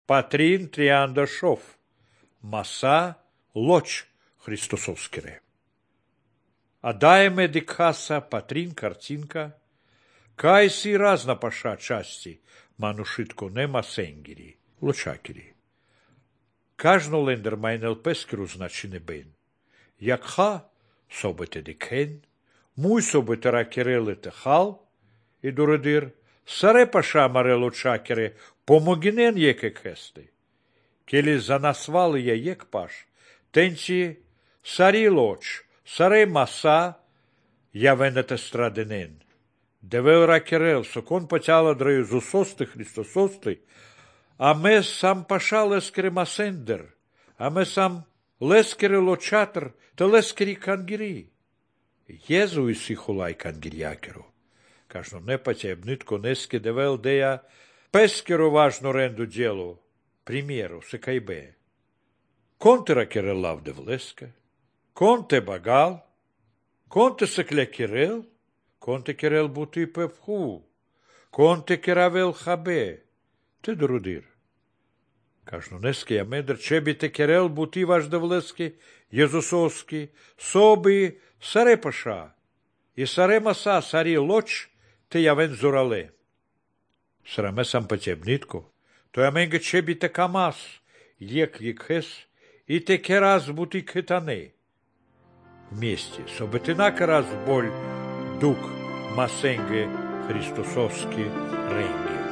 Патрин триандашов. Маса лоч Христосовскире. Адаеме дикхаса патрин картинка. Кайси разна паша части манушитко не масенгири. Лочакири. Кажно лендер майнел пескеру значи не бен. Якха собете дикен. Муй собете ракерелете хал. И дуредир. Саре паша марело чакере. Помогинен еке кесте. Кели занасвали я ек паш. Тенчи сари лоч. Саре маса. Явенете страденен. Девел ракерел. Сокон потяла дрею зусосты Христососты. А ме сам паша лескере масендер. А ме сам лескере лочатр. Те лескери кангири. Jēzu isihulai kangirjakero. Kažno ne paćeb nitko neske devel deja peskero važno rendu djelo. Primjeru se kaj be. Konte rakere lavde vleske. Konte bagal. Konte se kle kirel. Konte kirel buti pevhu. Konte kiravel habe. Te drudir. Kažno neske ja medr čebite kirel buti važde vleske. Jezusovski. Sobi Саре паша, и саре маса, сари лоч, те явен зурале. Сраме сам потебнитко, то я менге чебите камас, ек екхес, и те кераз бути кетане. Вместе, собетина кераз боль, дук масенге Христосовски ренге.